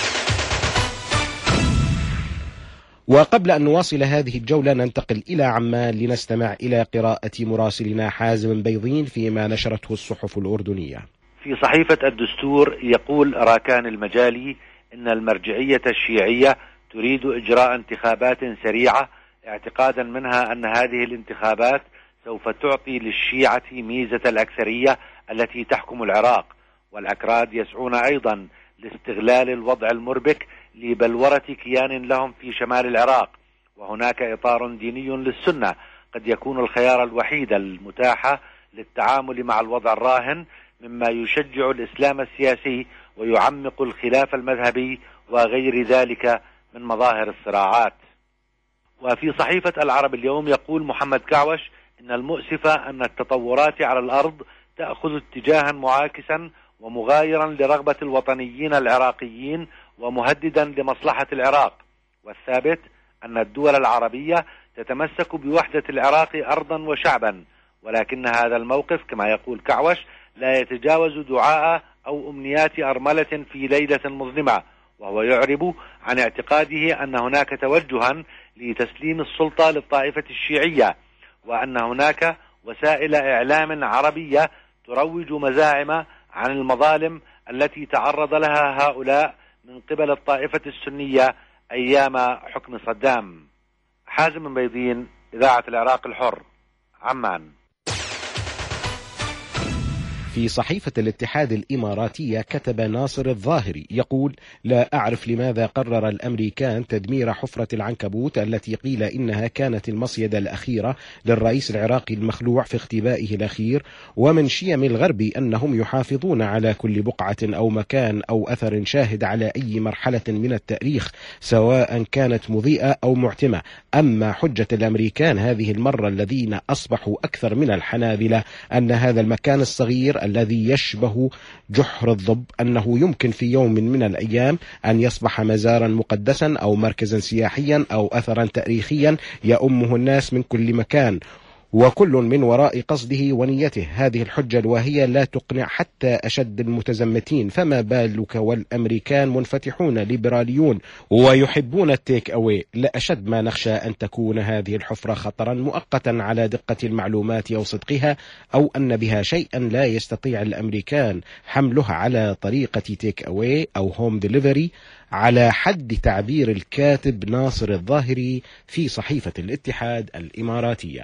وقبل أن نواصل هذه الجولة ننتقل إلى عمان لنستمع إلى قراءة مراسلنا حازم بيضين فيما نشرته الصحف الأردنية. في صحيفة الدستور يقول راكان المجالي إن المرجعية الشيعية تريد إجراء انتخابات سريعة، اعتقادا منها أن هذه الانتخابات سوف تعطي للشيعة ميزة الأكثرية التي تحكم العراق. والأكراد يسعون أيضا لاستغلال الوضع المربك لبلورة كيان لهم في شمال العراق، وهناك إطار ديني للسنة قد يكون الخيار الوحيد المتاح للتعامل مع الوضع الراهن، مما يشجع الإسلام السياسي ويعمق الخلاف المذهبي وغير ذلك من مظاهر الصراعات. وفي صحيفة العرب اليوم يقول محمد كعوش إن المؤسف أن التطورات على الأرض تأخذ اتجاها معاكسا ومغايرا لرغبة الوطنيين العراقيين ومهددا لمصلحة العراق، والثابت أن الدول العربية تتمسك بوحدة العراق أرضا وشعبا، ولكن هذا الموقف كما يقول كعوش لا يتجاوز دعاء أو أمنيات أرملة في ليلة مظلمة، وهو يعرب عن اعتقاده أن هناك توجها لتسليم السلطة للطائفة الشيعية، وأن هناك وسائل إعلام عربية تروج مزاعم عن المظالم التي تعرض لها هؤلاء من قبل الطائفة السنية أيام حكم صدام. حازم بيضين، إذاعة العراق الحر، عمان. في صحيفة الاتحاد الإماراتية كتب ناصر الظاهري يقول: لا أعرف لماذا قرر الأمريكان تدمير حفرة العنكبوت التي قيل إنها كانت المصيدة الأخيرة للرئيس العراقي المخلوع في اختبائه الأخير، ومن شيم الغرب أنهم يحافظون على كل بقعة أو مكان أو أثر شاهد على أي مرحلة من التاريخ سواء كانت مضيئة أو معتمة. أما حجة الأمريكان هذه المرة الذين أصبحوا أكثر من الحنابلة أن هذا المكان الصغير الذي يشبه جحر الضب أنه يمكن في يوم من الأيام أن يصبح مزارا مقدسا أو مركزا سياحيا أو أثرا تاريخيا يؤمه الناس من كل مكان، وكل من وراء قصده ونيته. هذه الحجة الواهية لا تقنع حتى أشد المتزمتين، فما بالك والأمريكان منفتحون ليبراليون ويحبون التيك أوي. لأشد ما نخشى أن تكون هذه الحفرة خطرا مؤقتا على دقة المعلومات أو صدقها، أو أن بها شيئا لا يستطيع الأمريكان حملها على طريقة تيك أوي أو هوم ديليفري، على حد تعبير الكاتب ناصر الظاهري في صحيفة الاتحاد الإماراتية.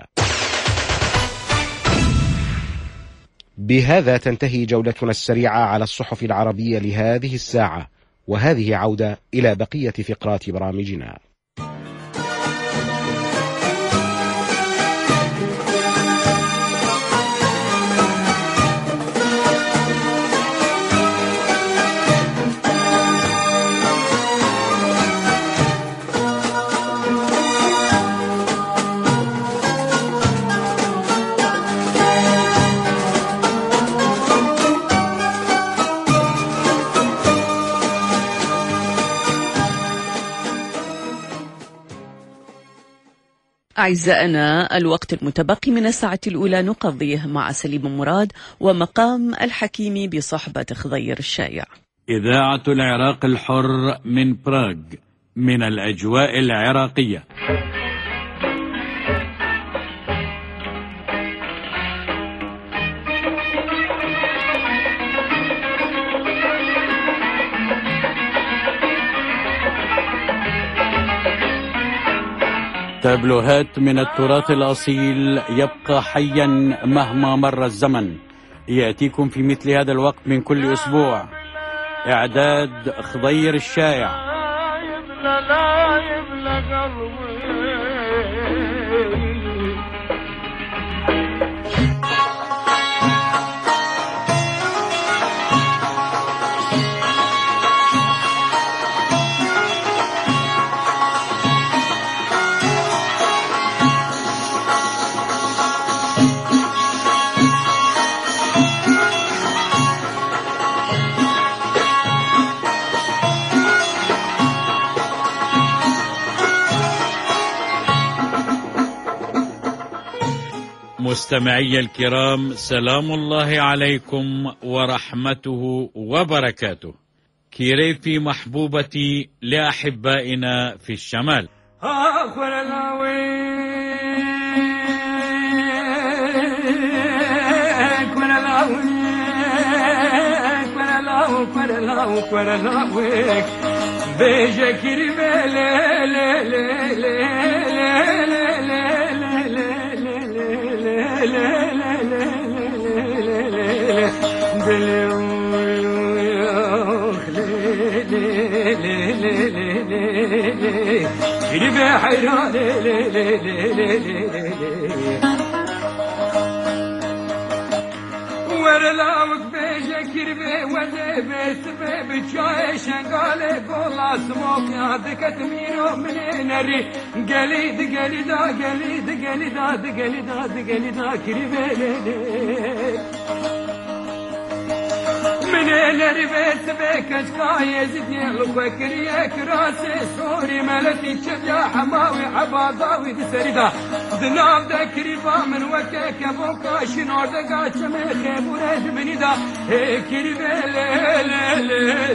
بهذا تنتهي جولتنا السريعة على الصحف العربية لهذه الساعة، وهذه عودة إلى بقية فقرات برامجنا. أعزائنا، الوقت المتبقي من الساعة الأولى نقضيه مع سليم مراد ومقام الحكيم بصحبة خضير الشايع. إذاعة العراق الحر من براغ، من الأجواء العراقية. تابلوهات من التراث الأصيل يبقى حيا مهما مر الزمن، يأتيكم في مثل هذا الوقت من كل أسبوع. إعداد خضير الشايع. مستمعي الكرام، سلام الله عليكم ورحمته وبركاته. كيريفي محبوبتي لأحبائنا في الشمال. كربي حيران لي لي لي لي لي ورلاوك بيجا كربي وزي بيت بيبي شاي شنقالي قولا سموك يا دكت مينو من نري قليد قليدا قليد قليدا قليدا قليدا كربي لي لي من الربيت بك اشكاي زدني لفكريك راسي سوري ملكي شبيا حماوي عباضاوي دسريدا ذناب ذكريبا من وكك بوكا شنور دقا شميخي بوريد بنيدا هيكري بيلي لي لي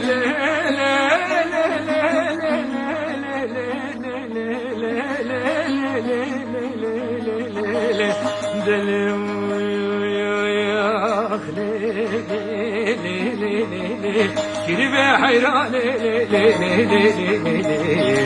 كربي حيران لي لي لي لي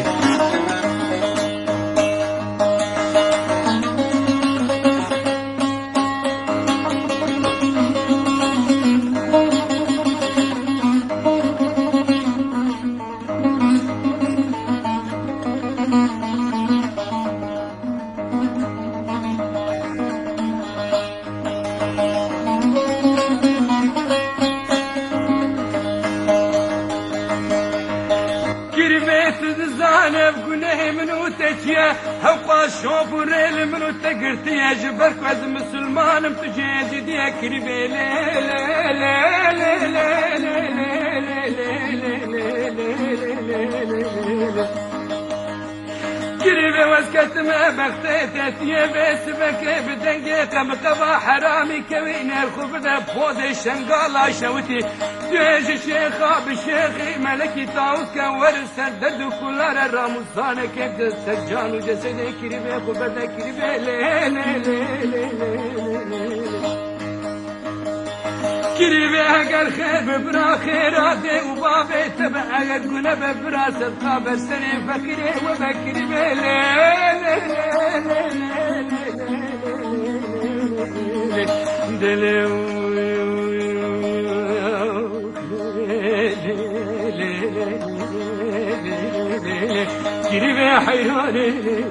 هوقا شوف الريل منو تقرتي يا جبرك وز مسلمان متجيزي دي كربي لي لي لي لي كربي وسكت ما بختيت يا بس بك بدنجيت مقبا حرامي كوين الخوف ذا بود الشنقالة شوتي جيش الشيخ بالشيخي ملكي طاوس ورس الدرد كل الرمضان كيف السجان وجسدي كربي خوف ذا كربي لي لي لي لي كربي اگر خير برا خيراتي وبابي تبع اگر قلب برا صدقا بسني فكري وبكري بلي دلي كربي حيراني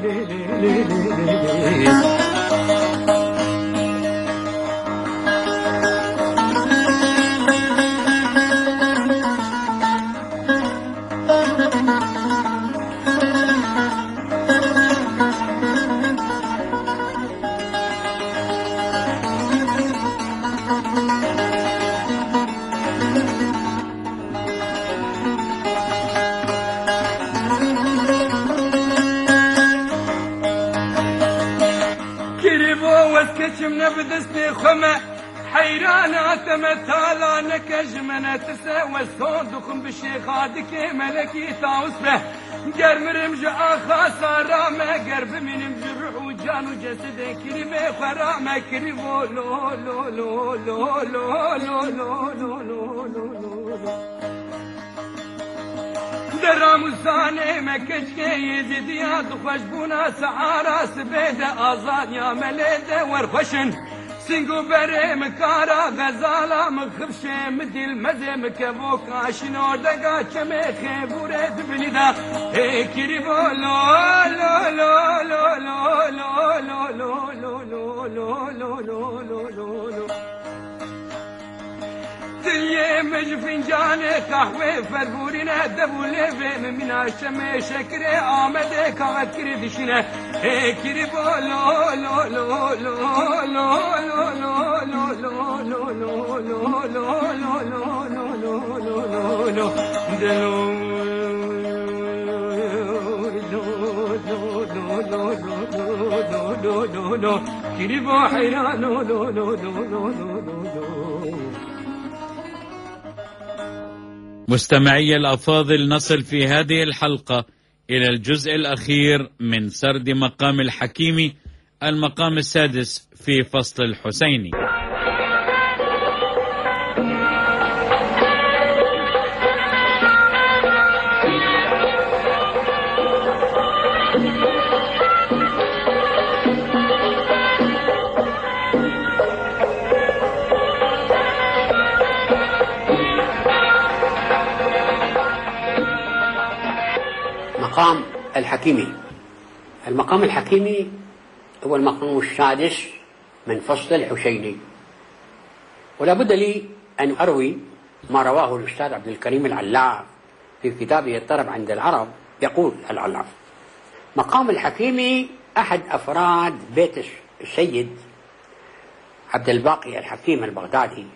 كشمنا بدستي خمة حيرانا تمثالا نكجمنا تسوى الصندوق بشيخ هادك ملكي تاوسبه قرم رمج آخا صارامة قرب من مجرح وجان وجسد كريمة خرامة كريمو لو لو لو لو لو لو لو لو لو درام الزاني مكشكي يزيد يا خوشبونا سعارة سبيدة آزاد يا مليدة ورخشن سنگو بري مكارا غزالا مخبشي مدي المزي مكبوكا شنور دقا چمي خيبوري دبنيدا اي كريبو لو لو لو لو لو لو لو لو لو لو لو لو لو لو لو دلية مج فنجاني قهوة فربورينا دبولي في من عشمي شكري آمده كاغت كري دشنا اي كريبو لو لو لو لو لو لو لو لو لو لو لو لو لو لو لو دلو كريبو حيران لو لو لو لو لو مستمعي الأفاضل، نصل في هذه الحلقة إلى الجزء الأخير من سرد مقام الحكيمي، المقام السادس في فصل الحسيني. مقام الحكيمي. المقام الحكيمي هو المقام السادس من فصل الحسيني، ولا بد لي أن أروي ما رواه الأستاذ عبد الكريم العلاف في كتابه الطرب عند العرب. يقول العلاف: مقام الحكيمي أحد أفراد بيت السيد عبد الباقي الحكيم البغدادي،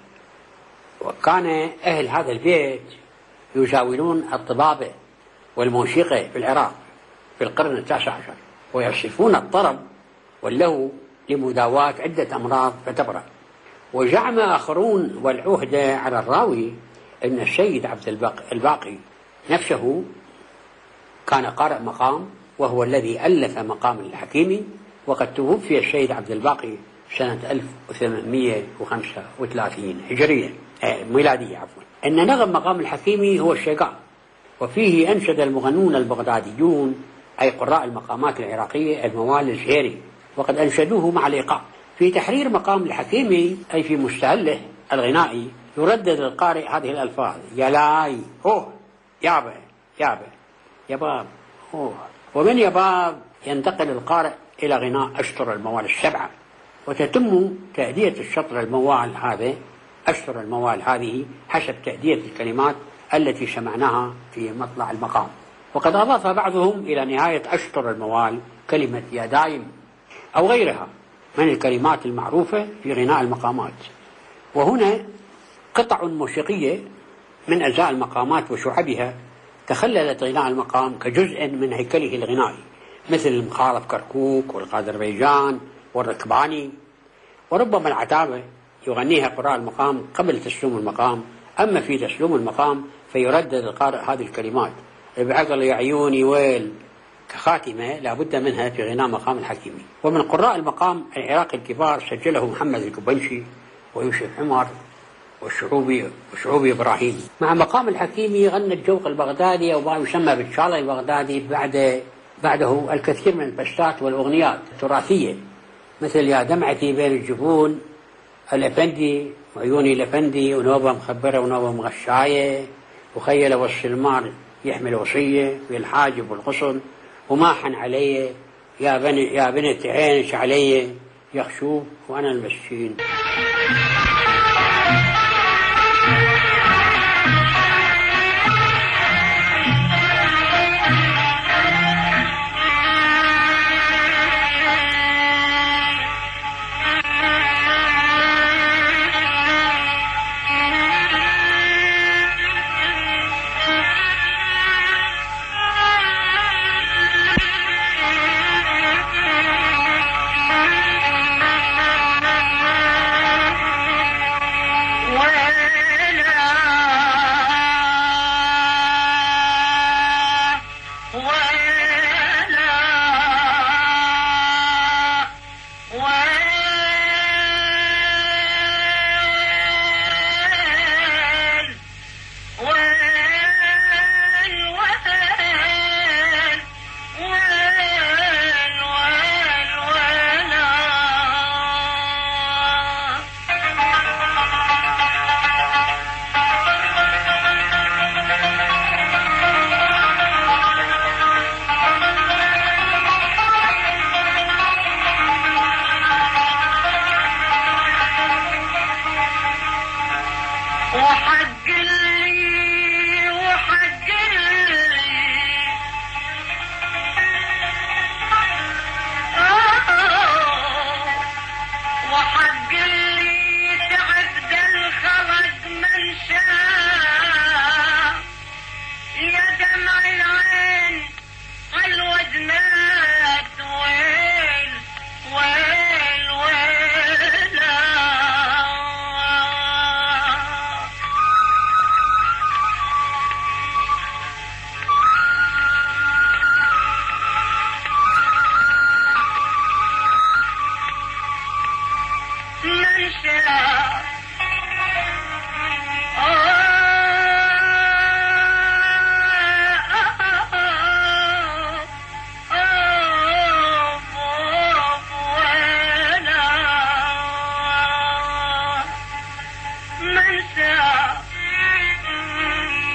وكان أهل هذا البيت يزاولون الطبابة والموسيقى في العراق في القرن التاسع عشر، ويصفون الطرب واللهو لمداواة عدة أمراض فتبرأ. وزعم آخرون والعهدة على الراوي أن السيد عبد الباقي نفسه كان قارئ مقام، وهو الذي ألف مقام الحكيمي، وقد توفي السيد عبد الباقي سنة ألف وثمانمئة وخمسة وثلاثين هجرية آه ميلادية عفوا. أن نغم مقام الحكيمي هو الشيقاء، وفيه أنشد المغنون البغداديون أي قراء المقامات العراقية الموال الزهيري، وقد أنشدوه مع الإيقاع. في تحرير مقام الحكيمي أي في مستهله الغنائي يردد القارئ هذه الألفاظ: يلاي، أوه، يابا يابا يباب، أوه. ومن يباب ينتقل القارئ إلى غناء أشطر الموال السبعة، وتتم تأدية الشطر الموال هذا أشطر الموال هذه حسب تأدية الكلمات التي سمعناها في مطلع المقام. وقد أضاف بعضهم إلى نهاية أشطر الموال كلمة يا دايم أو غيرها من الكلمات المعروفة في غناء المقامات. وهنا قطع موسيقية من أجزاء المقامات وشعبها تخللت غناء المقام كجزء من هيكله الغنائي، مثل المخالف كركوك والقاذربيجان والركباني. وربما العتابة يغنيها قراء المقام قبل تسليم المقام، أما في تسليم المقام فيردد القارئ هذه الكلمات: بعقل يا عيوني ويل، كخاتمة لا بد منها في غناء مقام الحكيمي. ومن قراء المقام العراقي الكبار سجله محمد الكبنشي ويوسف عمر والشعوبي والشعوبي إبراهيم. مع مقام الحكيمي غنى الجوق البغدادي أو ما يسمى بالشالي البغدادي بعد بعده الكثير من البستات والأغنيات التراثية، مثل يا دمعتي بين الجفون، الأفندي وعيوني الأفندي، ونوبة مخبرة ونوبة مغشاية، وخيل والسلمان يحمل وصية، في الحاجب والغصن، وماحن علي يا بني يا بنت عينش علي يخشوف وأنا المسكين.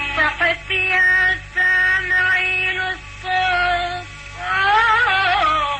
صحت يا سامعين الصوت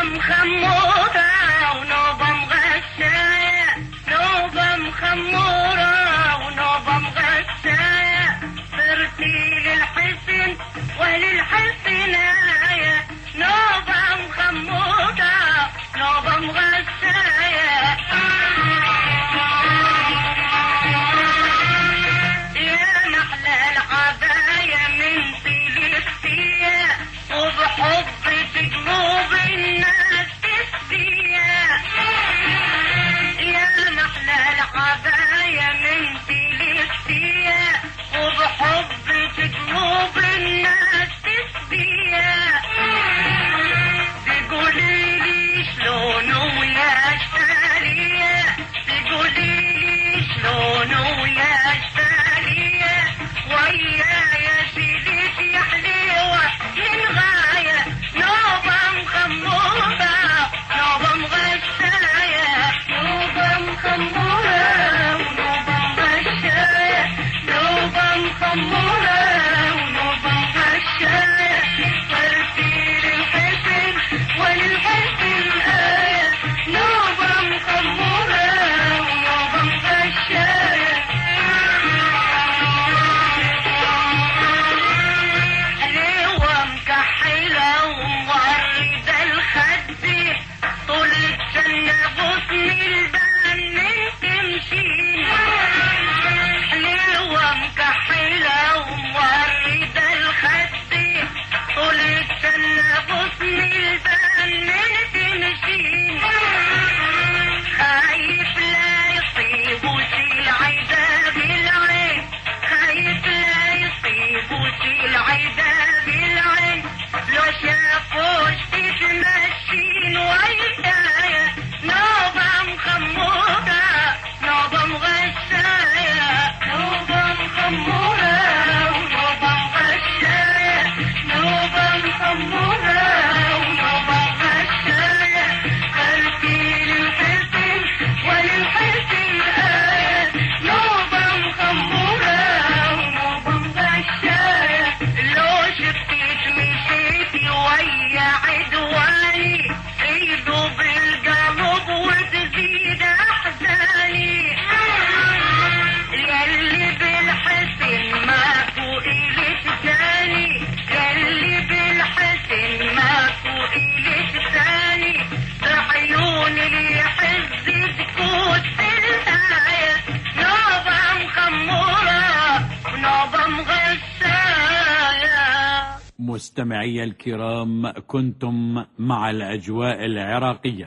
مستمعي الكرام، كنتم مع الأجواء العراقية.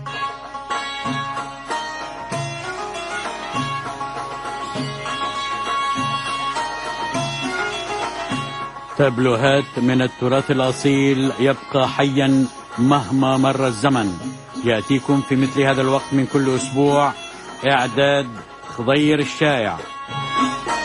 تابلوهات من التراث الأصيل يبقى حيا مهما مر الزمن، يأتيكم في مثل هذا الوقت من كل أسبوع. إعداد خضير الشايع.